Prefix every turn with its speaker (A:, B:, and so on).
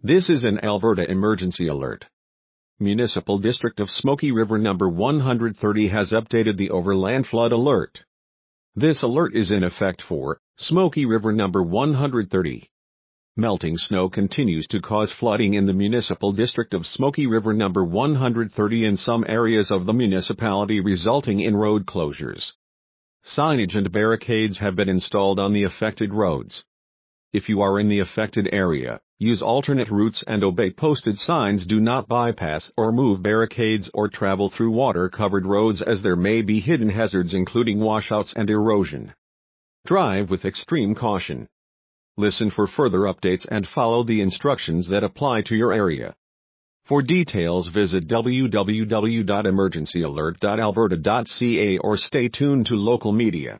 A: This is an Alberta emergency alert. Municipal District of Smoky River number 130 has updated the overland flood alert. This alert is in effect for Smoky River number 130. Melting snow continues to cause flooding in the municipal district of Smoky River number 130 in some areas of the municipality, resulting in road closures. Signage and barricades have been installed on the affected roads. If you are in the affected area, use alternate routes and obey posted signs. Do not bypass or move barricades or travel through water-covered roads, as there may be hidden hazards including washouts and erosion. Drive with extreme caution. Listen for further updates and follow the instructions that apply to your area. For details, visit www.emergencyalert.alberta.ca or stay tuned to local media.